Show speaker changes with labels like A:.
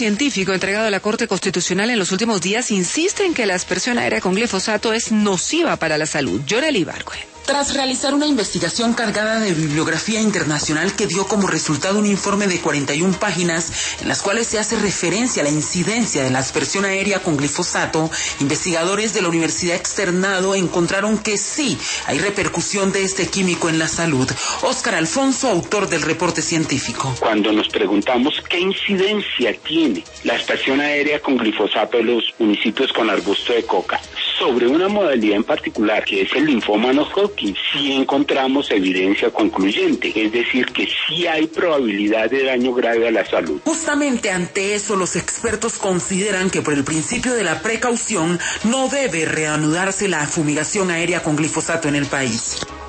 A: científico entregado a la Corte Constitucional en los últimos días insiste en que la aspersión aérea con glifosato es nociva para la salud. Yoreli Ibargüen.
B: Tras realizar una investigación cargada de bibliografía internacional que dio como resultado un informe de 41 páginas en las cuales se hace referencia a la incidencia de la aspersión aérea con glifosato, investigadores de la Universidad Externado encontraron que sí hay repercusión de este químico en la salud. Óscar Alfonso, autor del reporte científico.
C: Cuando nos preguntamos qué incidencia tiene la aspersión aérea con glifosato en los municipios con arbusto de coca sobre una modalidad en particular, que es el linfoma no-Hodgkin, sí encontramos evidencia concluyente, es decir, que sí hay probabilidad de daño grave a la salud.
B: Justamente ante eso, los expertos consideran que por el principio de la precaución no debe reanudarse la fumigación aérea con glifosato en el país.